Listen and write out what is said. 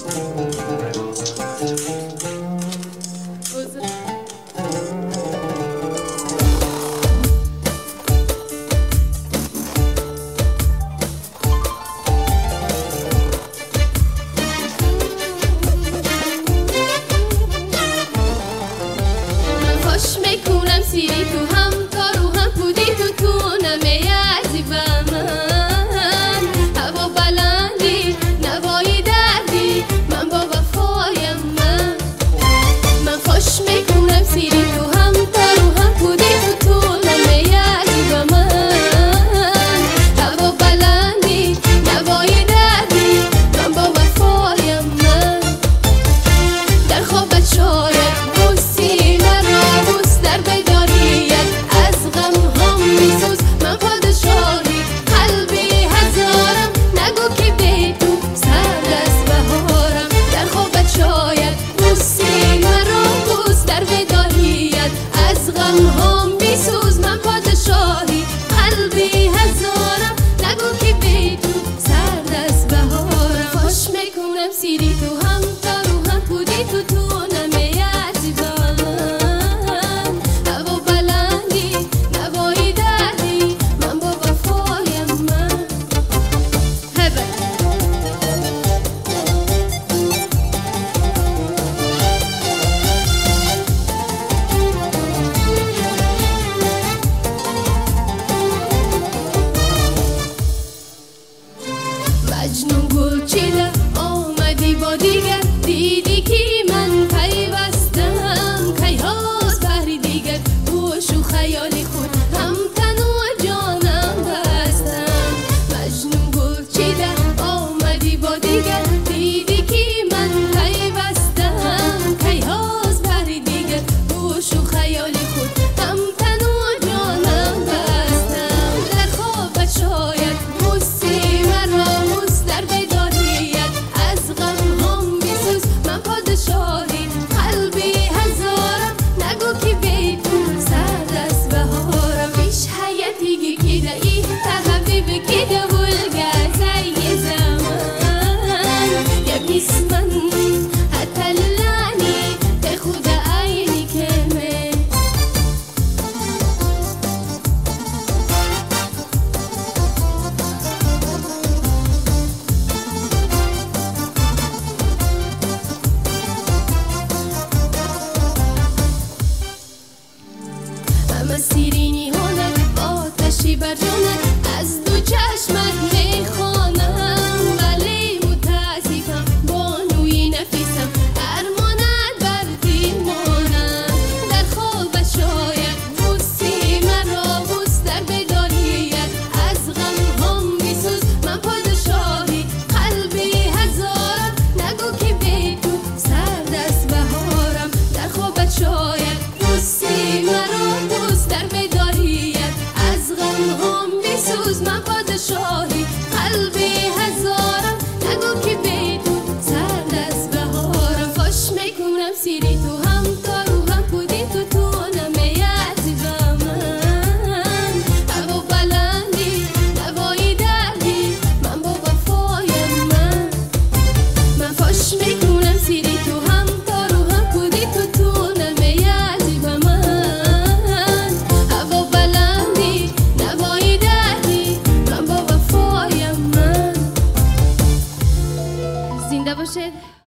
خوش میکنم سیری تو هم تا رو هم بودی تو نمیادی با من هوا بلندی نوایی دردی من با وفایم من خوش میکنم سیری تو هم تا رو هم بودی تو نمیادی با من هوا بلندی نوایی دردی من با وفایم در خوابت شاید بوسی در بیداریت از غم هم میسوز من پادشاهی قلبی هزارم نگو که بی تو سرد از بهارم در خوابت شاید بوسی مرا بوس در بیداریت از غم هم میسوز من پادشاهی قلبی هزارم نگو که بی تو سرد از بهارم خوش میکنم سیری تو هم تا رو هم بودی تو نمیادی با مجنون گل چیده آمدی با دیگر دیدی که من پیوستم کی هاست بحری دیگر گوش و خیالی خود هم تن و جانم بستم مجنون گل چیده آمدی با دیگر دیدی که من پیوستم کی هاست بحری دیگر گوش و خیالی خود هم تن و جانم بستم در خوابت شاید بوسی مرا در بیداریت از غم هم میسوز من پادشاهی قلبی هزارم نگو که بی تو سرد از بهارم بیش حیاتی که دایی تا حبیب که دولگه زی زمان یا بسمن حتی لانی به خود عینی که من اما سیرینی هنر آتشی بر جانت از دو چشمت میخوانم ولی متاسفم بانوی نفیسم ارمانت بر دیمانم در خوابت شاید بوسی مرا بوس در بیداریت از غم هم میسوز من پادشاهی قلبی هزارم نگو که بی تو سرد از بهارم در خوابت شاید بوسی مرا در بیداریت از غم هم میسوز من پادشاهی قلبی هزارم نگو که بی تو سرد از بهارم خوش میکنم سیری تو هم تا رو هم بودی تو نمیادی با من هوا بلندی نوایی دردی من با وفایم من خوش میکنم سیری تو هم تا رو هم بودی تو نمیادی با من هوا بلندی نوایی دردی من با وفایم زنده باشید.